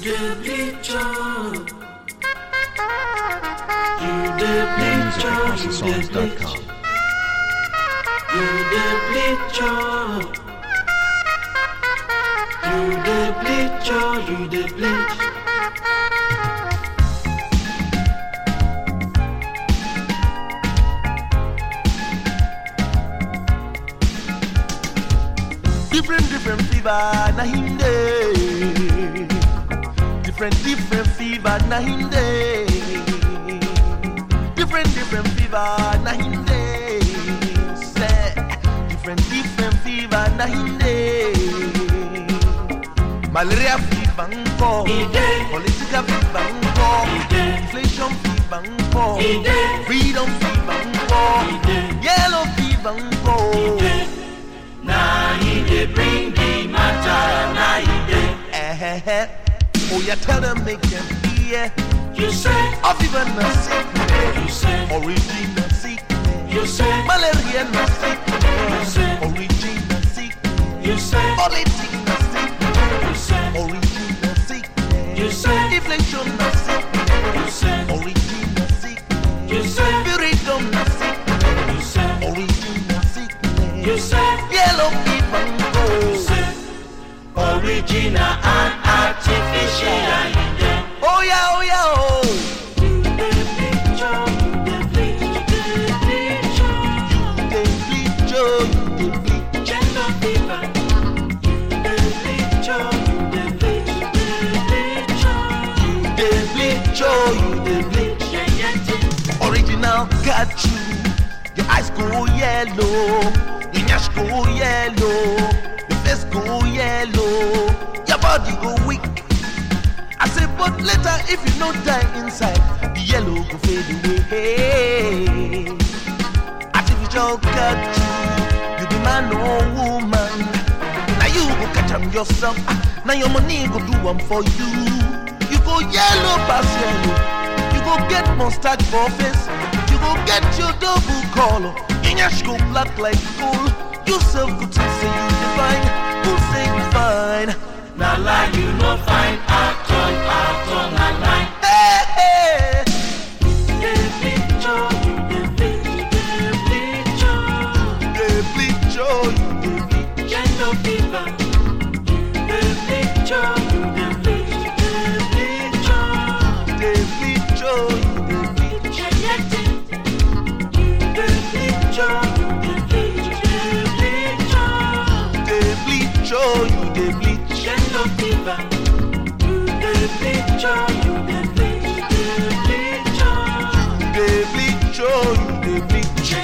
the bleacher. You the bleacher. You the bleacher. You the bleacher. You the bleacher. You the bleacher. Different fever na him day. Different fever na him day. Different fever na him day. Say different fever na him day. Malaria fever nko, political fever nko, inflation fever nko, freedom fever nko, yellow fever nko. Now he dey bring the matter, now he dey. Oh, you tell them make them hear. You say, of even a sickness. You say, original sickness. You say, malaria no sickness. You say, original sickness. You say, politics no sickness. You say, original sickness. You say, inflation no sickness. You say, original sickness. You say, spiritum no sickness. You say, original sickness. You say, yellow fever go. You say, original and artificial. Oh yeah, oh yeah, oh. You the bleacher, you the bleacher, you the bleacher. You the bleacher. Gender fever. You the bleacher, you the bleacher, You the bleacher, you the bleacher. Original got you. Your eyes go yellow, your nyash go yellow, your face go yellow, your body go weak. I say, but later if you no die inside, the yellow go fade away. Hey, artificial got you. You be man or woman. Now you go catch 'em yourself. Now your money go do 'em for you. You go yellow pass yellow. You go get mustache for face. You go get your double color. In your go black like gold. You self could say you define. Who say you fine? Now lie you no fine at all, not lie. Hey, hey. The bleacher, you the bleacher, The bleacher, you the bleacher. Gender fever. The bleacher, you the bleacher, The bleacher, you the bleacher. The bleacher, you the bleacher, The bleacher, you the bleacher. Gender fever. The bleacher, you the bleacher, The bleacher, you the bleacher.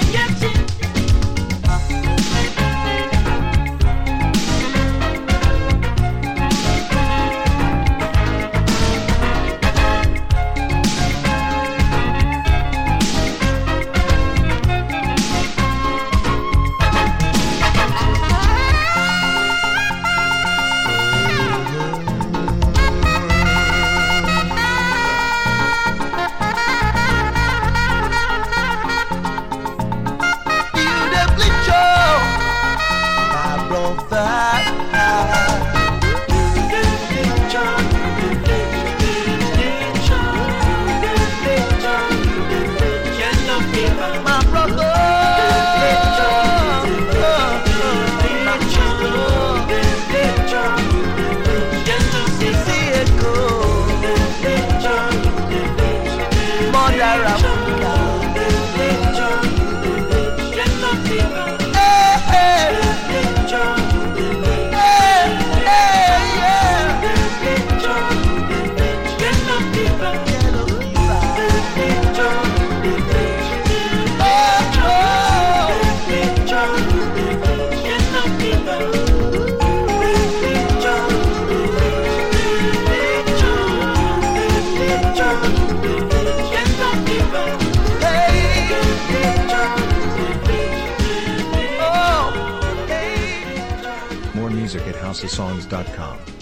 More music at housesongs.com.